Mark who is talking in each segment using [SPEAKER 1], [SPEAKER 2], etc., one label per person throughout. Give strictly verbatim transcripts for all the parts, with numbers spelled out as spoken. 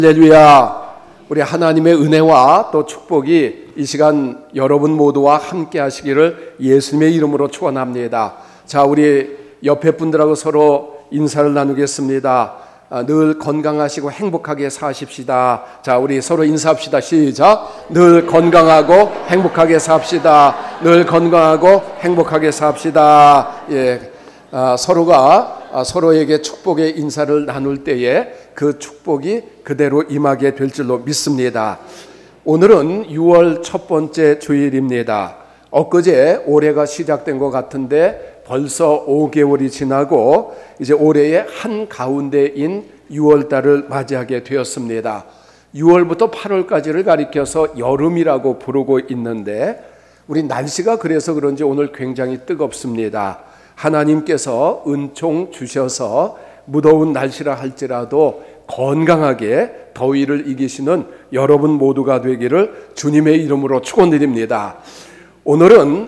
[SPEAKER 1] 할렐루야. 우리 하나님의 은혜와 또 축복이 이 시간 여러분 모두와 함께 하시기를 예수님의 이름으로 축원합니다. 자, 우리 옆에 분들하고 서로 인사를 나누겠습니다. 아, 늘 건강하시고 행복하게 사십시다. 자, 우리 서로 인사합시다. 시작. 늘 건강하고 행복하게 삽시다. 늘 건강하고 행복하게 삽시다. 예, 아, 서로가 아, 서로에게 축복의 인사를 나눌 때에 그 축복이 그대로 임하게 될 줄로 믿습니다. 오늘은 유월 첫 번째 주일입니다. 엊그제 올해가 시작된 것 같은데 벌써 오 개월이 지나고 이제 올해의 한가운데인 유월달을 맞이하게 되었습니다. 유월부터 팔월까지를 가리켜서 여름이라고 부르고 있는데 우리 날씨가 그래서 그런지 오늘 굉장히 뜨겁습니다. 하나님께서 은총 주셔서 무더운 날씨라 할지라도 건강하게 더위를 이기시는 여러분 모두가 되기를 주님의 이름으로 축원드립니다. 오늘은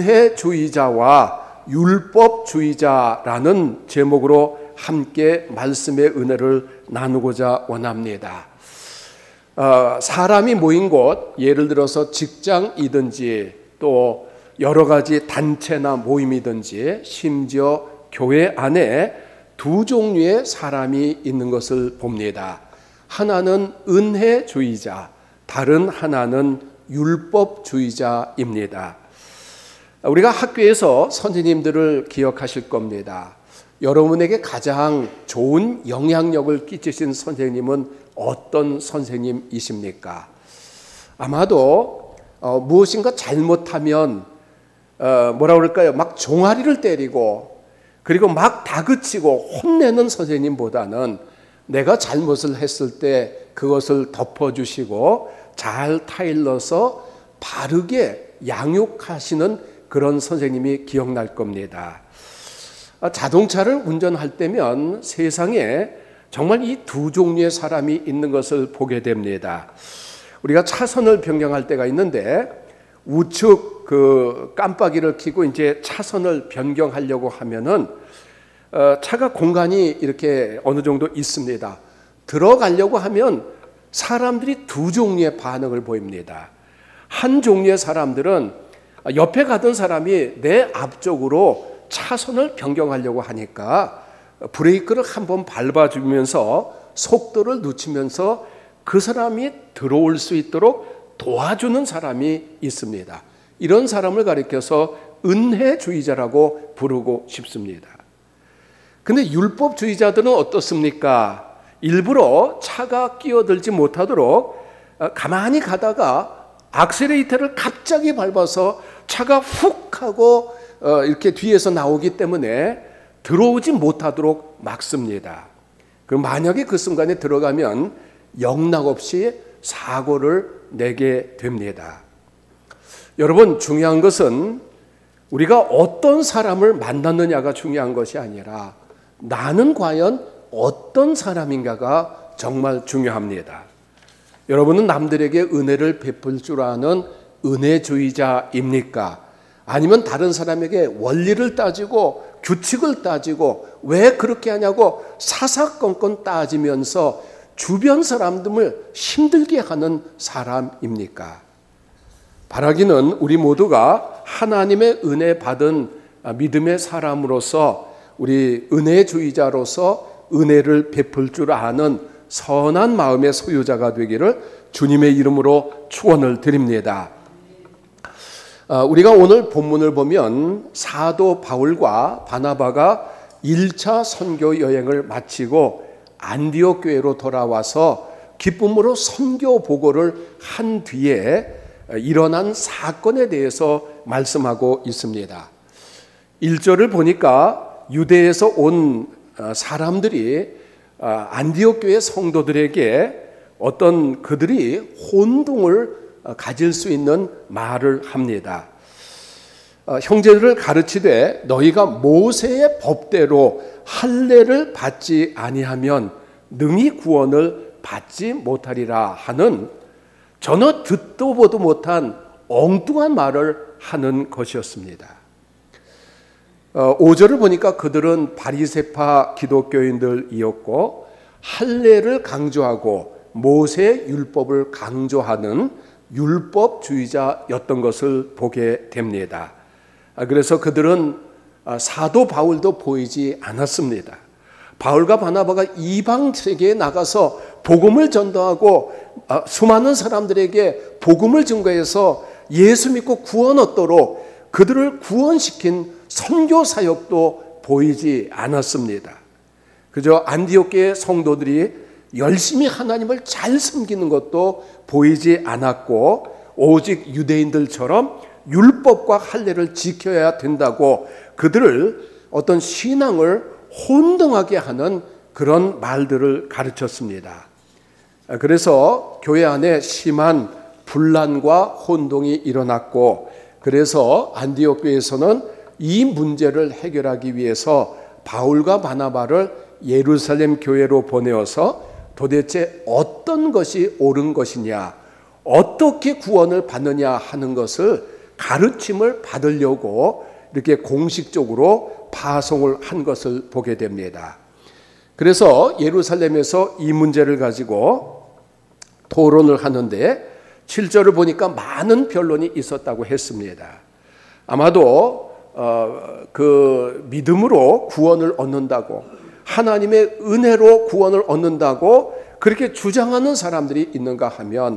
[SPEAKER 1] 은혜주의자와 율법주의자라는 제목으로 함께 말씀의 은혜를 나누고자 원합니다. 어, 사람이 모인 곳, 예를 들어서 직장이든지 또 여러 가지 단체나 모임이든지 심지어 교회 안에 두 종류의 사람이 있는 것을 봅니다. 하나는 은혜주의자, 다른 하나는 율법주의자입니다. 우리가 학교에서 선생님들을 기억하실 겁니다. 여러분에게 가장 좋은 영향력을 끼치신 선생님은 어떤 선생님이십니까? 아마도 어, 무엇인가 잘못하면 어, 뭐라 그럴까요? 막 종아리를 때리고 그리고 막 다그치고 혼내는 선생님보다는 내가 잘못을 했을 때 그것을 덮어주시고 잘 타일러서 바르게 양육하시는 그런 선생님이 기억날 겁니다. 자동차를 운전할 때면 세상에 정말 이 두 종류의 사람이 있는 것을 보게 됩니다. 우리가 차선을 변경할 때가 있는데 우측 그 깜빡이를 켜고 이제 차선을 변경하려고 하면은 어, 차가 공간이 이렇게 어느 정도 있습니다. 들어가려고 하면 사람들이 두 종류의 반응을 보입니다. 한 종류의 사람들은 옆에 가던 사람이 내 앞쪽으로 차선을 변경하려고 하니까 브레이크를 한번 밟아주면서 속도를 늦추면서 그 사람이 들어올 수 있도록 도와주는 사람이 있습니다. 이런 사람을 가리켜서 은혜주의자라고 부르고 싶습니다. 근데 율법주의자들은 어떻습니까? 일부러 차가 끼어들지 못하도록 가만히 가다가 악셀레이터를 갑자기 밟아서 차가 훅 하고 이렇게 뒤에서 나오기 때문에 들어오지 못하도록 막습니다. 그럼 만약에 그 순간에 들어가면 영락없이 사고를 내게 됩니다. 여러분, 중요한 것은 우리가 어떤 사람을 만났느냐가 중요한 것이 아니라 나는 과연 어떤 사람인가가 정말 중요합니다. 여러분은 남들에게 은혜를 베풀 줄 아는 은혜주의자입니까? 아니면 다른 사람에게 원리를 따지고 규칙을 따지고 왜 그렇게 하냐고 사사건건 따지면서 주변 사람들을 힘들게 하는 사람입니까? 바라기는 우리 모두가 하나님의 은혜 받은 믿음의 사람으로서 우리 은혜주의자로서 은혜를 베풀 줄 아는 선한 마음의 소유자가 되기를 주님의 이름으로 축원을 드립니다. 우리가 오늘 본문을 보면 사도 바울과 바나바가 일 차 선교 여행을 마치고 안디옥 교회로 돌아와서 기쁨으로 선교 보고를 한 뒤에 일어난 사건에 대해서 말씀하고 있습니다. 일 절을 보니까 유대에서 온 사람들이 안디옥 교회 성도들에게 어떤 그들이 혼동을 가질 수 있는 말을 합니다. 형제들을 가르치되 너희가 모세의 법대로 할례를 받지 아니하면 능히 구원을 받지 못하리라 하는 전혀 듣도 보도 못한 엉뚱한 말을 하는 것이었습니다. 오 절을 보니까 그들은 바리새파 기독교인들이었고 할례를 강조하고 모세 율법을 강조하는 율법주의자였던 것을 보게 됩니다. 그래서 그들은 사도 바울도 보이지 않았습니다. 바울과 바나바가 이방 세계에 나가서 복음을 전도하고 수많은 사람들에게 복음을 증거해서 예수 믿고 구원 얻도록 그들을 구원시킨 선교 사역도 보이지 않았습니다. 그저 안디옥교의 성도들이 열심히 하나님을 잘 섬기는 것도 보이지 않았고, 오직 유대인들처럼 율법과 할례를 지켜야 된다고 그들을 어떤 신앙을 혼동하게 하는 그런 말들을 가르쳤습니다. 그래서 교회 안에 심한 분란과 혼동이 일어났고, 그래서 안디옥 교회에서는 이 문제를 해결하기 위해서 바울과 바나바를 예루살렘 교회로 보내어서 도대체 어떤 것이 옳은 것이냐, 어떻게 구원을 받느냐 하는 것을 가르침을 받으려고 이렇게 공식적으로 파송을 한 것을 보게 됩니다. 그래서 예루살렘에서 이 문제를 가지고 토론을 하는데 칠 절을 보니까 많은 변론이 있었다고 했습니다. 아마도 어, 그 믿음으로 구원을 얻는다고, 하나님의 은혜로 구원을 얻는다고 그렇게 주장하는 사람들이 있는가 하면,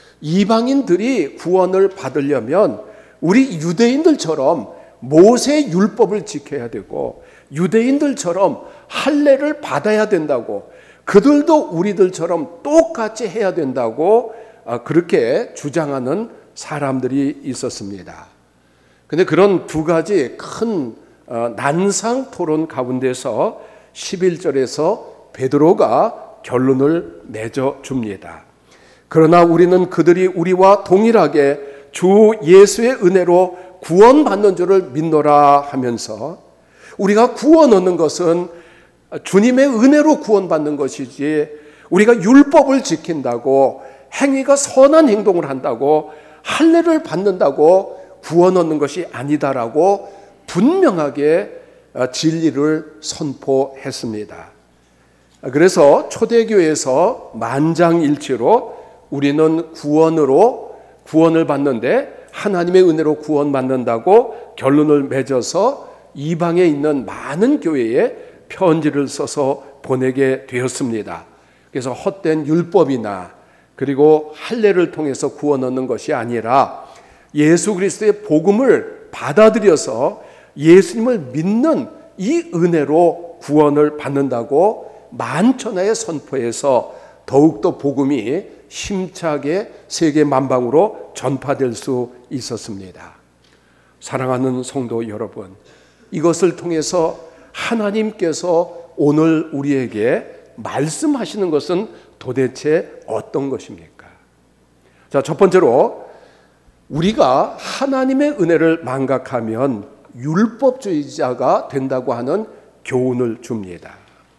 [SPEAKER 1] 이방인들이 구원을 받으려면 우리 유대인들처럼 모세 율법을 지켜야 되고 유대인들처럼 할례를 받아야 된다고, 그들도 우리들처럼 똑같이 해야 된다고 그렇게 주장하는 사람들이 있었습니다. 그런데 그런 두 가지 큰 난상 토론 가운데서 십일 절에서 베드로가 결론을 맺어줍니다. 그러나 우리는 그들이 우리와 동일하게 주 예수의 은혜로 구원받는 줄을 믿노라 하면서, 우리가 구원 얻는 것은 주님의 은혜로 구원받는 것이지 우리가 율법을 지킨다고, 행위가 선한 행동을 한다고, 할례를 받는다고 구원 얻는 것이 아니다라고 분명하게 진리를 선포했습니다. 그래서 초대교회에서 만장일치로 우리는 구원으로 구원을 받는데 하나님의 은혜로 구원받는다고 결론을 맺어서 이방에 있는 많은 교회에 편지를 써서 보내게 되었습니다. 그래서 헛된 율법이나 그리고 할례를 통해서 구원 얻는 것이 아니라 예수 그리스도의 복음을 받아들여서 예수님을 믿는 이 은혜로 구원을 받는다고 만천하에 선포해서 더욱더 복음이 힘차게 세계 만방으로 전파될 수 있었습니다. 사랑하는 성도 여러분, 이것을 통해서 하나님께서 오늘 우리에게 말씀하시는 것은 도대체 어떤 것입니까? 자, 첫 번째로 우리가 하나님의 은혜를 망각하면 율법주의자가 된다고 하는 교훈을 줍니다.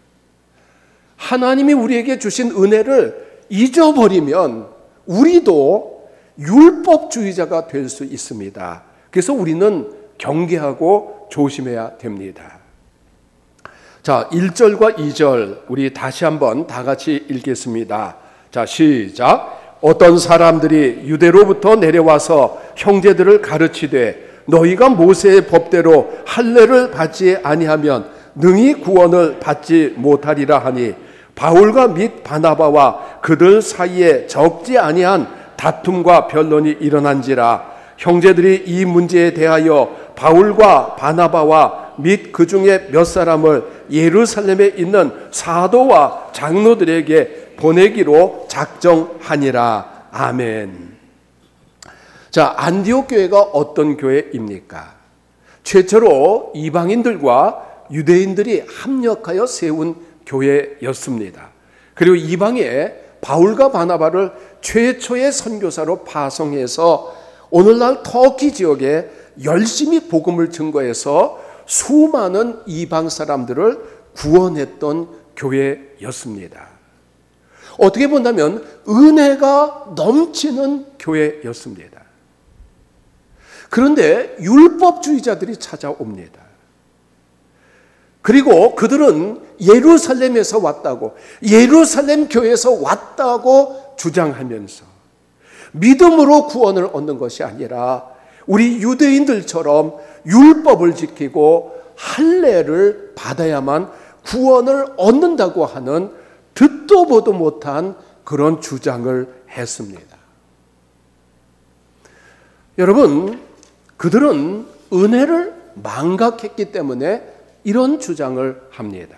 [SPEAKER 1] 하나님이 우리에게 주신 은혜를 잊어버리면 우리도 율법주의자가 될 수 있습니다. 그래서 우리는 경계하고 조심해야 됩니다. 자, 일 절과 이 절 우리 다시 한번 다 같이 읽겠습니다. 자, 시작. 어떤 사람들이 유대로부터 내려와서 형제들을 가르치되 너희가 모세의 법대로 할례를 받지 아니하면 능히 구원을 받지 못하리라 하니, 바울과 및 바나바와 그들 사이에 적지 아니한 다툼과 변론이 일어난지라. 형제들이 이 문제에 대하여 바울과 바나바와 및 그 중에 몇 사람을 예루살렘에 있는 사도와 장로들에게 보내기로 작정하니라. 아멘. 자, 안디옥 교회가 어떤 교회입니까? 최초로 이방인들과 유대인들이 합력하여 세운 교회였습니다. 그리고 이방에 바울과 바나바를 최초의 선교사로 파송해서 오늘날 터키 지역에 열심히 복음을 증거해서 수많은 이방 사람들을 구원했던 교회였습니다. 어떻게 본다면 은혜가 넘치는 교회였습니다. 그런데 율법주의자들이 찾아옵니다. 그리고 그들은 예루살렘에서 왔다고, 예루살렘 교회에서 왔다고 주장하면서 믿음으로 구원을 얻는 것이 아니라 우리 유대인들처럼 율법을 지키고 할례를 받아야만 구원을 얻는다고 하는 듣도 보도 못한 그런 주장을 했습니다. 여러분, 그들은 은혜를 망각했기 때문에 이런 주장을 합니다.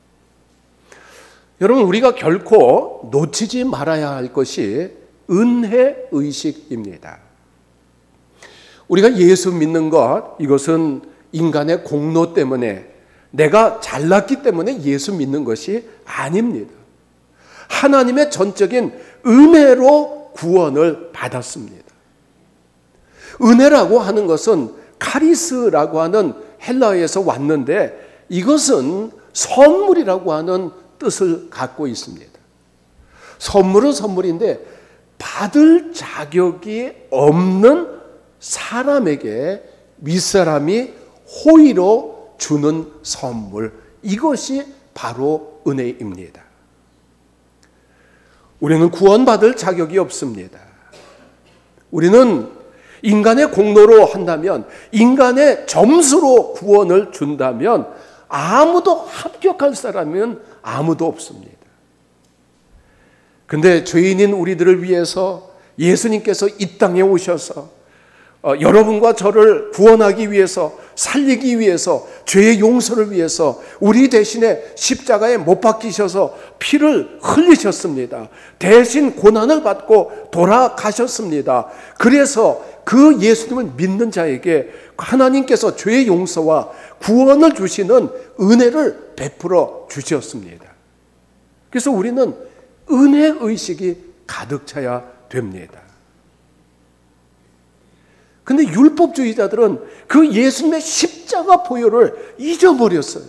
[SPEAKER 1] 여러분, 우리가 결코 놓치지 말아야 할 것이 은혜의식입니다. 우리가 예수 믿는 것, 이것은 인간의 공로 때문에, 내가 잘났기 때문에 예수 믿는 것이 아닙니다. 하나님의 전적인 은혜로 구원을 받았습니다. 은혜라고 하는 것은 카리스라고 하는 헬라어에서 왔는데 이것은 선물이라고 하는 뜻을 갖고 있습니다. 선물은 선물인데 받을 자격이 없는 사람에게 윗사람이 호의로 주는 선물, 이것이 바로 은혜입니다. 우리는 구원받을 자격이 없습니다. 우리는 인간의 공로로 한다면, 인간의 점수로 구원을 준다면 아무도 합격할 사람은 아무도 없습니다. 근데 죄인인 우리들을 위해서 예수님께서 이 땅에 오셔서 어, 여러분과 저를 구원하기 위해서, 살리기 위해서, 죄의 용서를 위해서 우리 대신에 십자가에 못 박히셔서 피를 흘리셨습니다. 대신 고난을 받고 돌아가셨습니다. 그래서 그 예수님을 믿는 자에게 하나님께서 죄의 용서와 구원을 주시는 은혜를 베풀어 주셨습니다. 그래서 우리는 은혜의식이 가득 차야 됩니다. 근데 율법주의자들은 그 예수님의 십자가 보혈을 잊어버렸어요.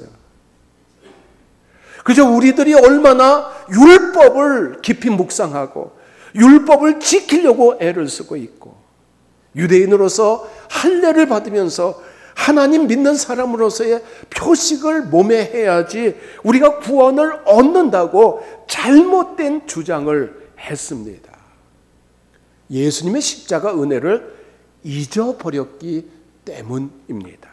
[SPEAKER 1] 그저 우리들이 얼마나 율법을 깊이 묵상하고 율법을 지키려고 애를 쓰고 있고, 유대인으로서 할례를 받으면서 하나님 믿는 사람으로서의 표식을 몸에 해야지 우리가 구원을 얻는다고 잘못된 주장을 했습니다. 예수님의 십자가 은혜를 잊어버렸기 때문입니다.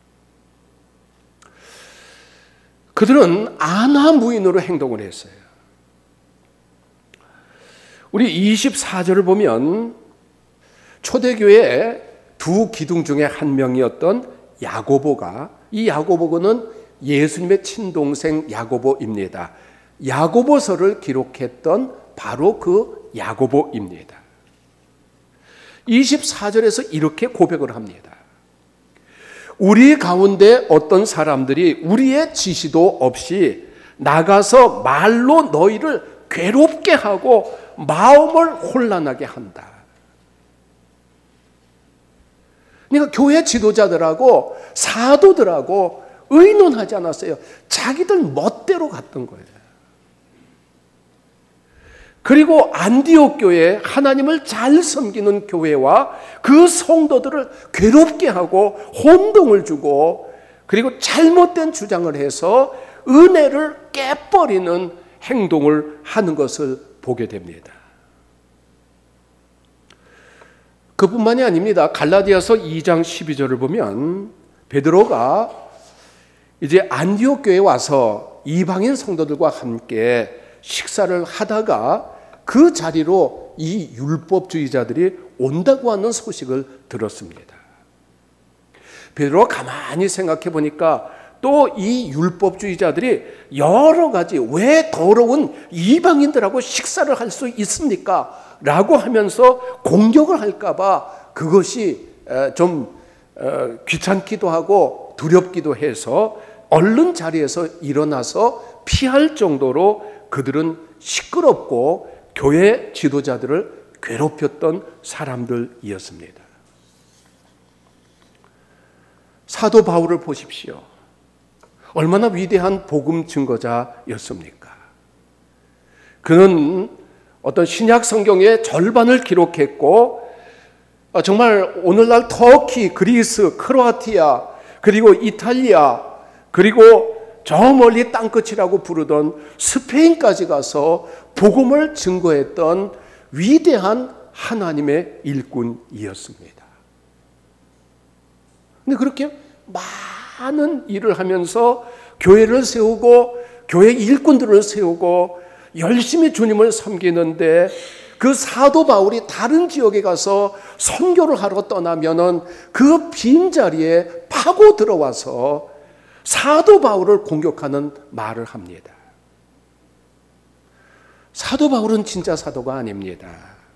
[SPEAKER 1] 그들은 안하무인으로 행동을 했어요. 우리 이십사 절을 보면 초대교회 두 기둥 중에 한 명이었던 야고보가, 이 야고보는 예수님의 친동생 야고보입니다. 야고보서를 기록했던 바로 그 야고보입니다. 이십사 절에서 이렇게 고백을 합니다. 우리 가운데 어떤 사람들이 우리의 지시도 없이 나가서 말로 너희를 괴롭게 하고 마음을 혼란하게 한다. 그러니까 교회 지도자들하고 사도들하고 의논하지 않았어요. 자기들 멋대로 갔던 거예요. 그리고 안디옥 교회, 하나님을 잘 섬기는 교회와 그 성도들을 괴롭게 하고 혼동을 주고, 그리고 잘못된 주장을 해서 은혜를 깨버리는 행동을 하는 것을 보게 됩니다. 그뿐만이 아닙니다. 갈라디아서 이 장 십이 절을 보면 베드로가 이제 안디옥 교회에 와서 이방인 성도들과 함께 식사를 하다가 그 자리로 이 율법주의자들이 온다고 하는 소식을 들었습니다. 베드로가 가만히 생각해 보니까 또 이 율법주의자들이 여러 가지, 왜 더러운 이방인들하고 식사를 할 수 있습니까? 라고 하면서 공격을 할까 봐 그것이 좀 귀찮기도 하고 두렵기도 해서 얼른 자리에서 일어나서 피할 정도로 그들은 시끄럽고 교회 지도자들을 괴롭혔던 사람들이었습니다. 사도 바울을 보십시오. 얼마나 위대한 복음 증거자였습니까? 그는 어떤 신약 성경의 절반을 기록했고, 정말 오늘날 터키, 그리스, 크로아티아, 그리고 이탈리아, 그리고 저 멀리 땅끝이라고 부르던 스페인까지 가서 복음을 증거했던 위대한 하나님의 일꾼이었습니다. 근데 그렇게 많은 일을 하면서 교회를 세우고 교회 일꾼들을 세우고 열심히 주님을 섬기는데 그 사도 바울이 다른 지역에 가서 선교를 하러 떠나면은 그 빈자리에 파고 들어와서 사도 바울을 공격하는 말을 합니다. 사도 바울은 진짜 사도가 아닙니다.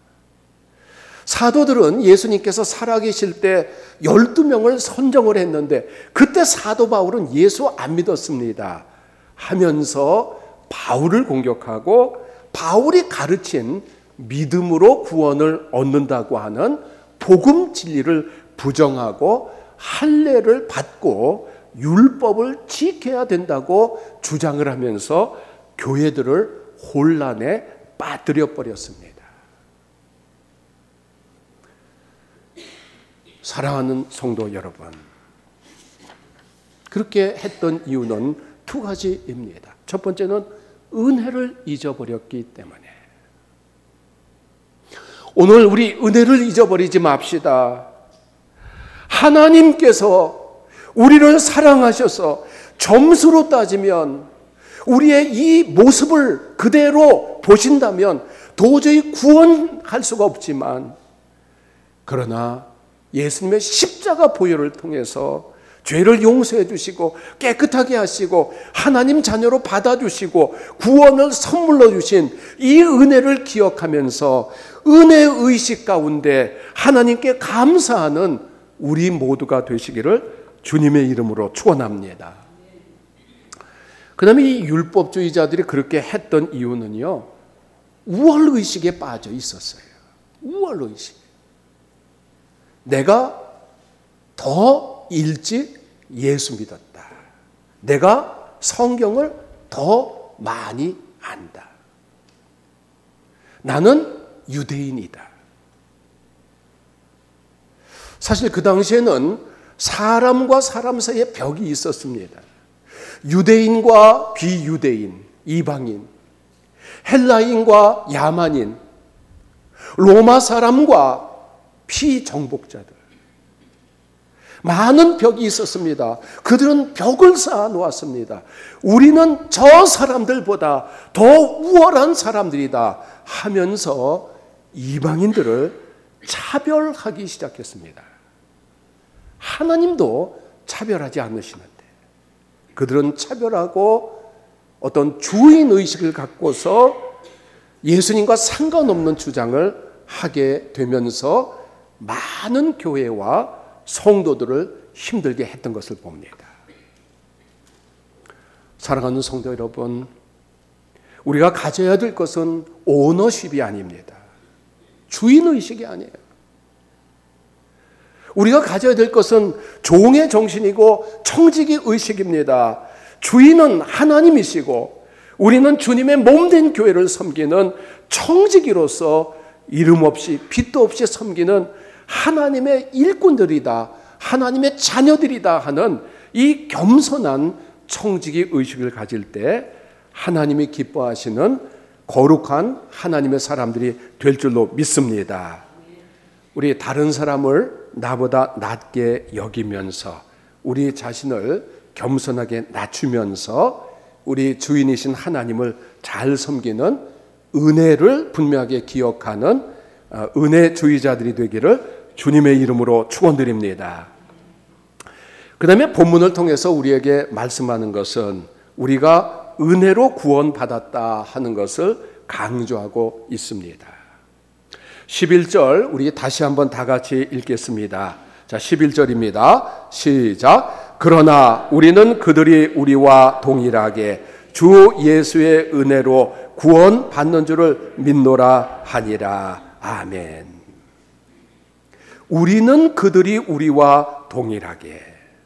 [SPEAKER 1] 사도들은 예수님께서 살아계실 때 열두 명을 선정을 했는데 그때 사도 바울은 예수 안 믿었습니다 하면서 바울을 공격하고 바울이 가르친 믿음으로 구원을 얻는다고 하는 복음 진리를 부정하고 할례를 받고 율법을 지켜야 된다고 주장을 하면서 교회들을 혼란에 빠뜨려 버렸습니다. 사랑하는 성도 여러분, 그렇게 했던 이유는 두 가지입니다. 첫 번째는 은혜를 잊어버렸기 때문에. 오늘 우리 은혜를 잊어버리지 맙시다. 하나님께서 우리를 사랑하셔서 점수로 따지면 우리의 이 모습을 그대로 보신다면 도저히 구원할 수가 없지만, 그러나 예수님의 십자가 보혈을 통해서 죄를 용서해 주시고 깨끗하게 하시고 하나님 자녀로 받아주시고 구원을 선물로 주신 이 은혜를 기억하면서 은혜의 의식 가운데 하나님께 감사하는 우리 모두가 되시기를 주님의 이름으로 축원합니다. 그 다음에 이 율법주의자들이 그렇게 했던 이유는요, 우월의식에 빠져 있었어요. 우월의식. 내가 더 일찍 예수 믿었다. 내가 성경을 더 많이 안다. 나는 유대인이다. 사실 그 당시에는 사람과 사람 사이에 벽이 있었습니다. 유대인과 비유대인, 이방인, 헬라인과 야만인, 로마 사람과 피정복자들, 많은 벽이 있었습니다. 그들은 벽을 쌓아 놓았습니다. 우리는 저 사람들보다 더 우월한 사람들이다 하면서 이방인들을 차별하기 시작했습니다. 하나님도 차별하지 않으시는데 그들은 차별하고 어떤 주인의식을 갖고서 예수님과 상관없는 주장을 하게 되면서 많은 교회와 성도들을 힘들게 했던 것을 봅니다. 사랑하는 성도 여러분, 우리가 가져야 될 것은 오너십이 아닙니다. 주인의식이 아니에요. 우리가 가져야 될 것은 종의 정신이고 청지기 의식입니다. 주인은 하나님이시고 우리는 주님의 몸된 교회를 섬기는 청지기로서 이름 없이 빛도 없이 섬기는 하나님의 일꾼들이다, 하나님의 자녀들이다 하는 이 겸손한 청지기 의식을 가질 때 하나님이 기뻐하시는 거룩한 하나님의 사람들이 될 줄로 믿습니다. 우리 다른 사람을 나보다 낮게 여기면서 우리 자신을 겸손하게 낮추면서 우리 주인이신 하나님을 잘 섬기는 은혜를 분명하게 기억하는 은혜주의자들이 되기를 주님의 이름으로 축원드립니다. 그 다음에 본문을 통해서 우리에게 말씀하는 것은 우리가 은혜로 구원받았다 하는 것을 강조하고 있습니다. 십일 절 우리 다시 한번 다 같이 읽겠습니다. 자, 십일 절입니다. 시작. 그러나 우리는 그들이 우리와 동일하게 주 예수의 은혜로 구원받는 줄을 믿노라 하니라. 아멘. 우리는 그들이 우리와 동일하게.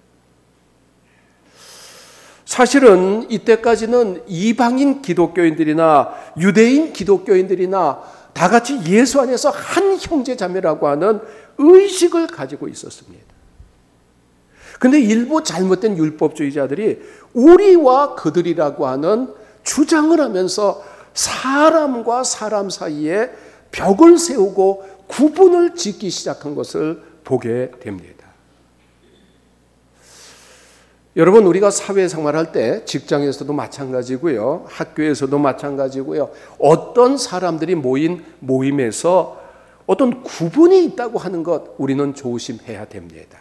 [SPEAKER 1] 사실은 이때까지는 이방인 기독교인들이나 유대인 기독교인들이나 다 같이 예수 안에서 한 형제 자매라고 하는 의식을 가지고 있었습니다. 근데 일부 잘못된 율법주의자들이 우리와 그들이라고 하는 주장을 하면서 사람과 사람 사이에 벽을 세우고 구분을 짓기 시작한 것을 보게 됩니다. 여러분, 우리가 사회생활할 때 직장에서도 마찬가지고요, 학교에서도 마찬가지고요, 어떤 사람들이 모인 모임에서 어떤 구분이 있다고 하는 것 우리는 조심해야 됩니다.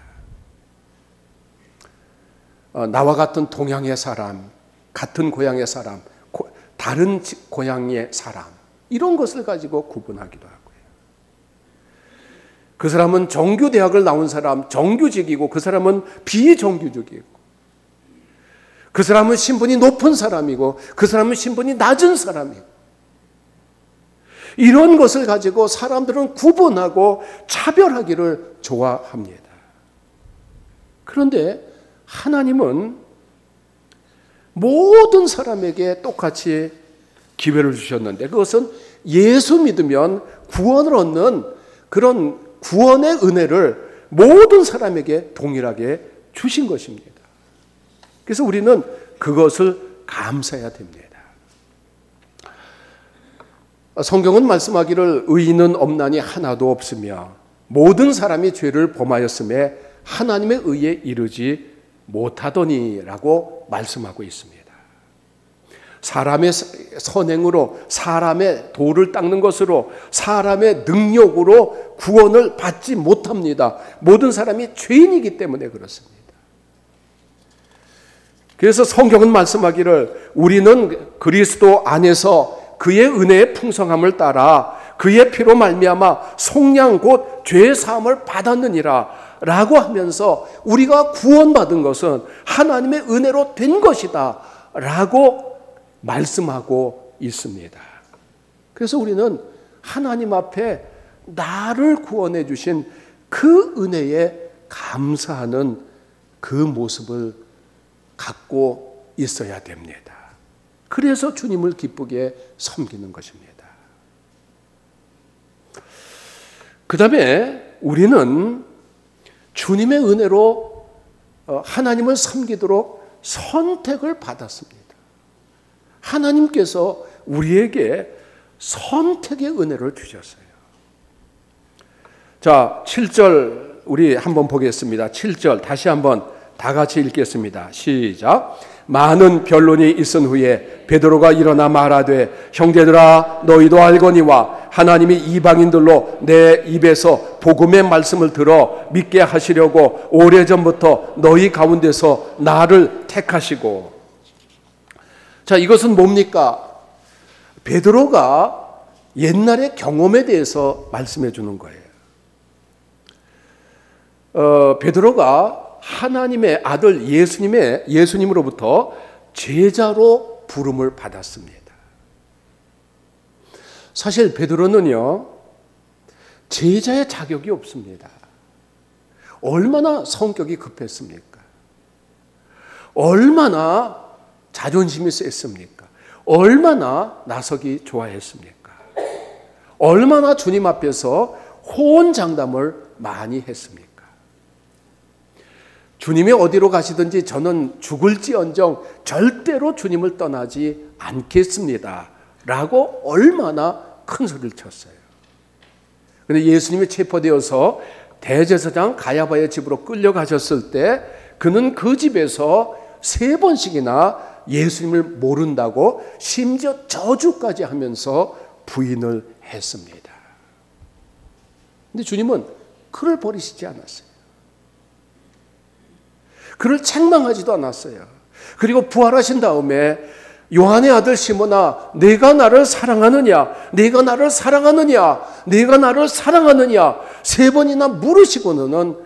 [SPEAKER 1] 어, 나와 같은 동양의 사람, 같은 고향의 사람, 고, 다른 고향의 사람, 이런 것을 가지고 구분하기도 하고요. 그 사람은 정규대학을 나온 사람, 정규직이고 그 사람은 비정규직이고, 그 사람은 신분이 높은 사람이고 그 사람은 신분이 낮은 사람이고, 이런 것을 가지고 사람들은 구분하고 차별하기를 좋아합니다. 그런데 하나님은 모든 사람에게 똑같이 기회를 주셨는데, 그것은 예수 믿으면 구원을 얻는 그런 구원의 은혜를 모든 사람에게 동일하게 주신 것입니다. 그래서 우리는 그것을 감사해야 됩니다. 성경은 말씀하기를 의인은 없나니 하나도 없으며 모든 사람이 죄를 범하였음에 하나님의 의에 이르지 못하더니라고 말씀하고 있습니다. 사람의 선행으로, 사람의 도를 닦는 것으로, 사람의 능력으로 구원을 받지 못합니다. 모든 사람이 죄인이기 때문에 그렇습니다. 그래서 성경은 말씀하기를 우리는 그리스도 안에서 그의 은혜의 풍성함을 따라 그의 피로 말미암아 속량 곧 죄 사함을 받았느니라 라고 하면서 우리가 구원받은 것은 하나님의 은혜로 된 것이다 라고 말씀하고 있습니다. 그래서 우리는 하나님 앞에 나를 구원해 주신 그 은혜에 감사하는 그 모습을 갖고 있어야 됩니다. 그래서 주님을 기쁘게 섬기는 것입니다. 그 다음에 우리는 주님의 은혜로 하나님을 섬기도록 선택을 받았습니다. 하나님께서 우리에게 선택의 은혜를 주셨어요. 자, 칠 절 우리 한번 보겠습니다. 칠 절 다시 한번 다 같이 읽겠습니다. 시작. 많은 변론이 있은 후에 베드로가 일어나 말하되 형제들아 너희도 알거니와 하나님이 이방인들로 내 입에서 복음의 말씀을 들어 믿게 하시려고 오래전부터 너희 가운데서 나를 택하시고. 자, 이것은 뭡니까? 베드로가 옛날의 경험에 대해서 말씀해 주는 거예요. 어, 베드로가 하나님의 아들 예수님의 예수님으로부터 제자로 부름을 받았습니다. 사실 베드로는요, 제자의 자격이 없습니다. 얼마나 성격이 급했습니까? 얼마나 자존심이 셌습니까? 얼마나 나서기 좋아했습니까? 얼마나 주님 앞에서 호언장담을 많이 했습니까? 주님이 어디로 가시든지 저는 죽을지언정 절대로 주님을 떠나지 않겠습니다 라고 얼마나 큰 소리를 쳤어요. 그런데 예수님이 체포되어서 대제사장 가야바의 집으로 끌려가셨을 때 그는 그 집에서 세 번씩이나 예수님을 모른다고 심지어 저주까지 하면서 부인을 했습니다. 그런데 주님은 그를 버리시지 않았어요. 그를 책망하지도 않았어요. 그리고 부활하신 다음에 요한의 아들 시몬아 내가 나를 사랑하느냐 내가 나를 사랑하느냐 내가 나를 사랑하느냐 세 번이나 물으시고는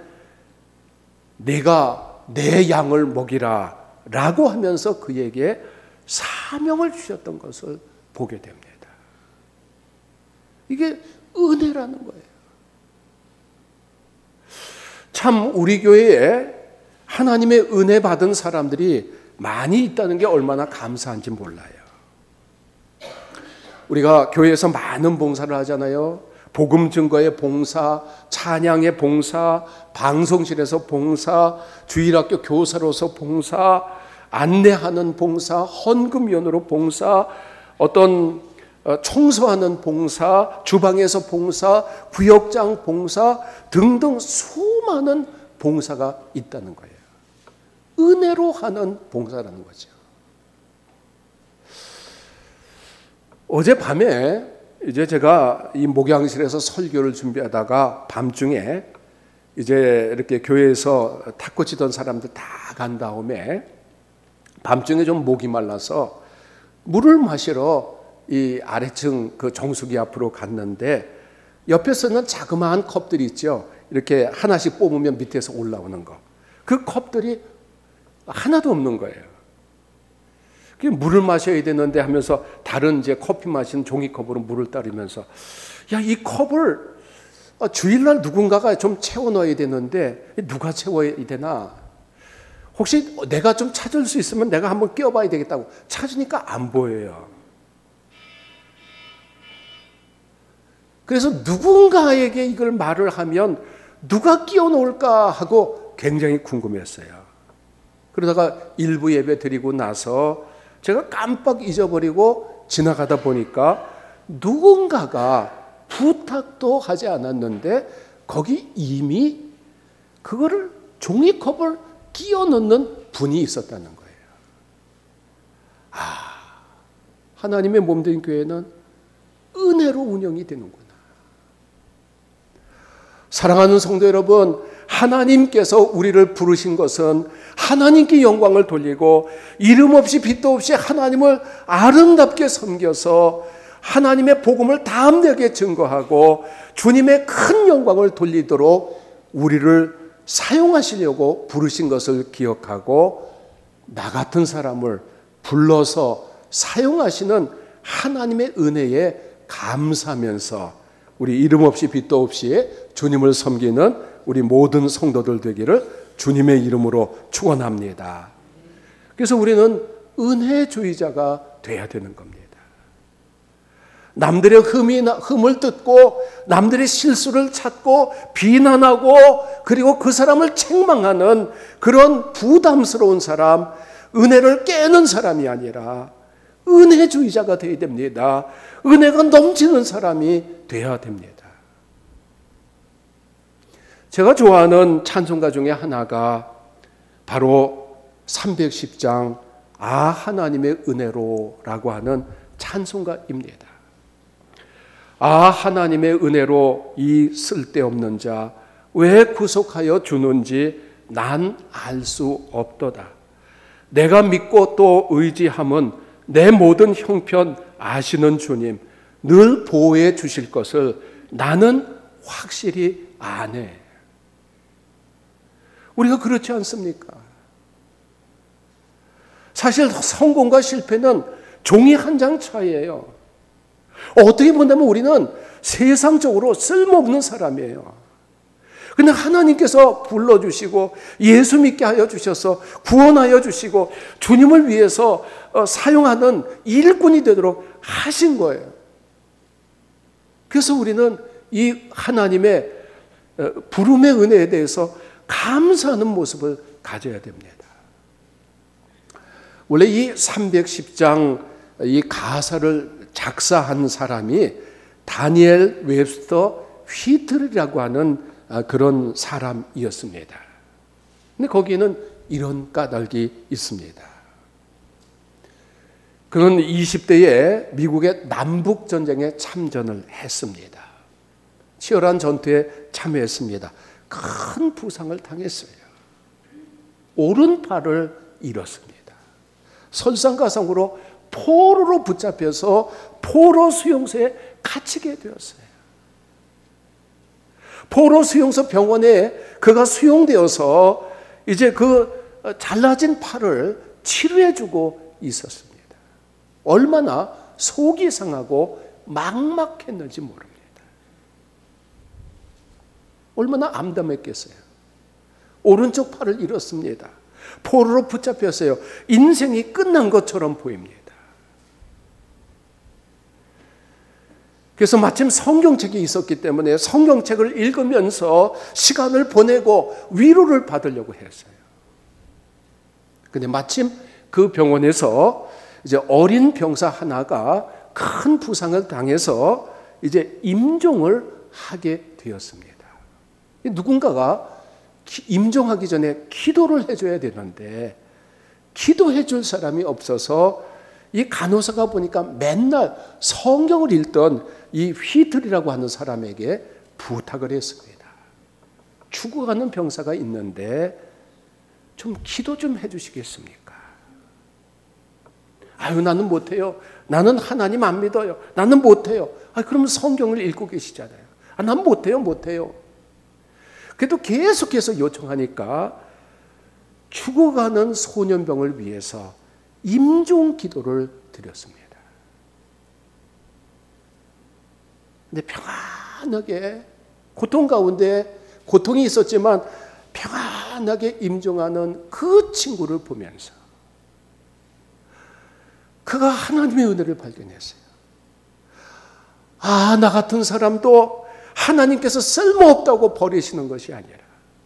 [SPEAKER 1] 내가 내 양을 먹이라 라고 하면서 그에게 사명을 주셨던 것을 보게 됩니다. 이게 은혜라는 거예요. 참 우리 교회에 하나님의 은혜 받은 사람들이 많이 있다는 게 얼마나 감사한지 몰라요. 우리가 교회에서 많은 봉사를 하잖아요. 복음 증거의 봉사, 찬양의 봉사, 방송실에서 봉사, 주일학교 교사로서 봉사, 안내하는 봉사, 헌금위원으로 봉사, 어떤 청소하는 봉사, 주방에서 봉사, 구역장 봉사 등등 수많은 봉사가 있다는 거예요. 은혜로 하는 봉사라는 거죠. 어젯밤에 이제 제가 이 목양실에서 설교를 준비하다가 밤중에 이제 이렇게 교회에서 탁구 치던 사람들 다 간 다음에 밤중에 좀 목이 말라서 물을 마시러 이 아래층 그 정수기 앞으로 갔는데 옆에서는 자그마한 컵들이 있죠. 이렇게 하나씩 뽑으면 밑에서 올라오는 거. 그 컵들이 하나도 없는 거예요. 물을 마셔야 되는데 하면서 다른 이제 커피 마시는 종이컵으로 물을 따르면서 야, 이 컵을 주일날 누군가가 좀 채워 넣어야 되는데 누가 채워야 되나? 혹시 내가 좀 찾을 수 있으면 내가 한번 끼워봐야 되겠다고 찾으니까 안 보여요. 그래서 누군가에게 이걸 말을 하면 누가 끼워 놓을까 하고 굉장히 궁금했어요. 그러다가 일부 예배 드리고 나서 제가 깜빡 잊어버리고 지나가다 보니까 누군가가 부탁도 하지 않았는데 거기 이미 그거를 종이컵을 끼워 넣는 분이 있었다는 거예요. 아, 하나님의 몸된 교회는 은혜로 운영이 되는구나. 사랑하는 성도 여러분, 하나님께서 우리를 부르신 것은 하나님께 영광을 돌리고 이름 없이 빛도 없이 하나님을 아름답게 섬겨서 하나님의 복음을 담대하게 증거하고 주님의 큰 영광을 돌리도록 우리를 사용하시려고 부르신 것을 기억하고 나 같은 사람을 불러서 사용하시는 하나님의 은혜에 감사하면서 우리 이름 없이 빛도 없이 주님을 섬기는 우리 모든 성도들 되기를 주님의 이름으로 축원합니다. 그래서 우리는 은혜주의자가 돼야 되는 겁니다. 남들의 흠이, 흠을 뜯고 남들의 실수를 찾고 비난하고 그리고 그 사람을 책망하는 그런 부담스러운 사람, 은혜를 깨는 사람이 아니라 은혜주의자가 되어야 됩니다. 은혜가 넘치는 사람이 되어야 됩니다. 제가 좋아하는 찬송가 중에 하나가 바로 삼백십 장 아 하나님의 은혜로 라고 하는 찬송가입니다. 아 하나님의 은혜로 이 쓸데없는 자 왜 구속하여 주는지 난 알 수 없도다. 내가 믿고 또 의지함은 내 모든 형편 아시는 주님 늘 보호해 주실 것을 나는 확실히 아네. 우리가 그렇지 않습니까? 사실 성공과 실패는 종이 한 장 차이예요. 어떻게 본다면 우리는 세상적으로 쓸모없는 사람이에요. 근데 하나님께서 불러주시고 예수 믿게 하여 주셔서 구원하여 주시고 주님을 위해서 사용하는 일꾼이 되도록 하신 거예요. 그래서 우리는 이 하나님의 부름의 은혜에 대해서 감사하는 모습을 가져야 됩니다. 원래 이 삼백십 장 이 가사를 작사한 사람이 다니엘 웹스터 휘트리라고 하는 그런 사람이었습니다. 근데 거기에는 이런 까닭이 있습니다. 그는 이십 대에 미국의 남북전쟁에 참전을 했습니다. 치열한 전투에 참여했습니다. 큰 부상을 당했어요. 오른팔을 잃었습니다. 설상가상으로 포로로 붙잡혀서 포로 수용소에 갇히게 되었어요. 포로 수용소 병원에 그가 수용되어서 이제 그 잘라진 팔을 치료해주고 있었습니다. 얼마나 속이 상하고 막막했는지 모릅니다. 얼마나 암담했겠어요. 오른쪽 팔을 잃었습니다. 포로로 붙잡혔어요. 인생이 끝난 것처럼 보입니다. 그래서 마침 성경책이 있었기 때문에 성경책을 읽으면서 시간을 보내고 위로를 받으려고 했어요. 근데 마침 그 병원에서 이제 어린 병사 하나가 큰 부상을 당해서 이제 임종을 하게 되었습니다. 누군가가 임종하기 전에 기도를 해줘야 되는데 기도해 줄 사람이 없어서 이 간호사가 보니까 맨날 성경을 읽던 이 휘틀이라고 하는 사람에게 부탁을 했습니다. 죽어가는 병사가 있는데 좀 기도 좀 해주시겠습니까? 아유, 나는 못해요. 나는 하나님 안 믿어요. 나는 못해요. 아, 그러면 성경을 읽고 계시잖아요. 아, 난 못해요, 못해요. 그래도 계속해서 요청하니까 죽어가는 소년병을 위해서 임종 기도를 드렸습니다. 근데 평안하게 고통 가운데 고통이 있었지만 평안하게 임종하는 그 친구를 보면서 그가 하나님의 은혜를 발견했어요. 아, 나 같은 사람도 하나님께서 쓸모없다고 버리시는 것이 아니라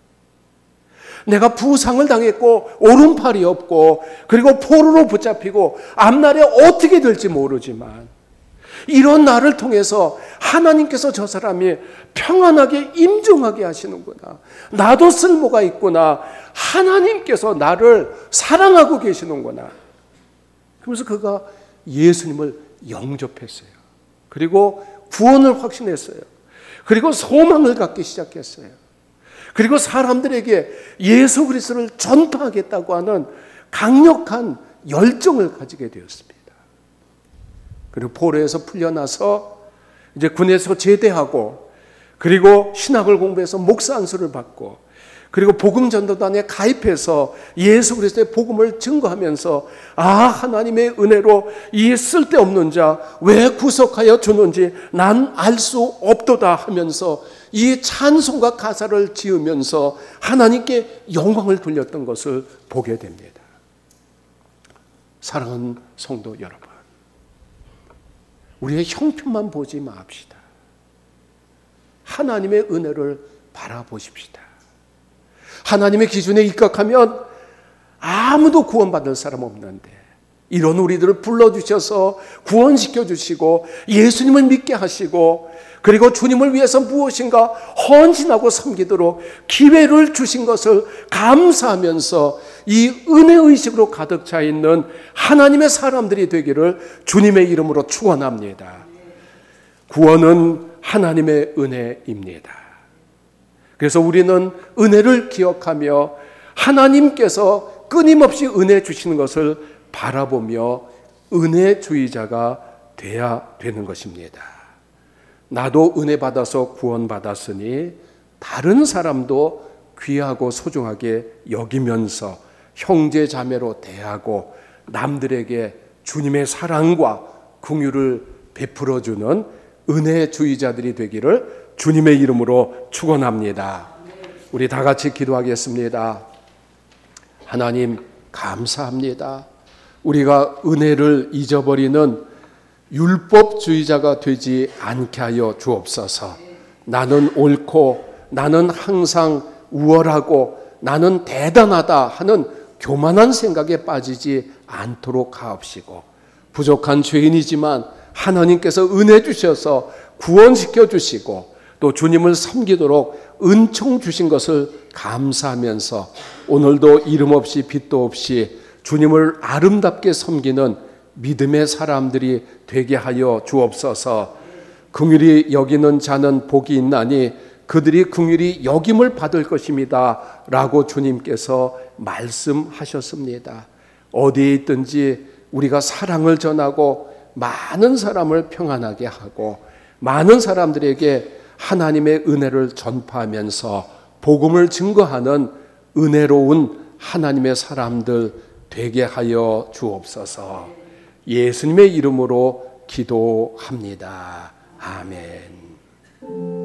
[SPEAKER 1] 내가 부상을 당했고 오른팔이 없고 그리고 포로로 붙잡히고 앞날에 어떻게 될지 모르지만 이런 나를 통해서 하나님께서 저 사람이 평안하게 임종하게 하시는구나. 나도 쓸모가 있구나. 하나님께서 나를 사랑하고 계시는구나. 그러면서 그가 예수님을 영접했어요. 그리고 구원을 확신했어요. 그리고 소망을 갖기 시작했어요. 그리고 사람들에게 예수 그리스도를 전파하겠다고 하는 강력한 열정을 가지게 되었습니다. 그리고 포로에서 풀려나서 이제 군에서 제대하고 그리고 신학을 공부해서 목사 안수를 받고 그리고 복음전도단에 가입해서 예수 그리스도의 복음을 증거하면서 아, 하나님의 은혜로 이 쓸데없는 자 왜 구속하여 주는지 난 알 수 없도다 하면서 이 찬송과 가사를 지으면서 하나님께 영광을 돌렸던 것을 보게 됩니다. 사랑하는 성도 여러분, 우리의 형편만 보지 맙시다. 하나님의 은혜를 바라보십시다. 하나님의 기준에 입각하면 아무도 구원받을 사람 없는데 이런 우리들을 불러주셔서 구원시켜 주시고 예수님을 믿게 하시고 그리고 주님을 위해서 무엇인가 헌신하고 섬기도록 기회를 주신 것을 감사하면서 이 은혜의식으로 가득 차 있는 하나님의 사람들이 되기를 주님의 이름으로 축원합니다. 구원은 하나님의 은혜입니다. 그래서 우리는 은혜를 기억하며 하나님께서 끊임없이 은혜 주시는 것을 바라보며 은혜주의자가 돼야 되는 것입니다. 나도 은혜 받아서 구원 받았으니 다른 사람도 귀하고 소중하게 여기면서 형제 자매로 대하고 남들에게 주님의 사랑과 긍휼을 베풀어주는 은혜주의자들이 되기를 주님의 이름으로 축원합니다. 우리 다 같이 기도하겠습니다. 하나님 감사합니다. 우리가 은혜를 잊어버리는 율법주의자가 되지 않게 하여 주옵소서. 나는 옳고 나는 항상 우월하고 나는 대단하다 하는 교만한 생각에 빠지지 않도록 하옵시고 부족한 죄인이지만 하나님께서 은혜 주셔서 구원시켜 주시고 또 주님을 섬기도록 은총 주신 것을 감사하면서 오늘도 이름 없이 빛도 없이 주님을 아름답게 섬기는 믿음의 사람들이 되게 하여 주옵소서. 긍휼히 여기는 자는 복이 있나니 그들이 긍휼히 여김을 받을 것입니다 라고 주님께서 말씀하셨습니다. 어디에 있든지 우리가 사랑을 전하고 많은 사람을 평안하게 하고 많은 사람들에게 하나님의 은혜를 전파하면서 복음을 증거하는 은혜로운 하나님의 사람들 되게 하여 주옵소서. 예수님의 이름으로 기도합니다. 아멘.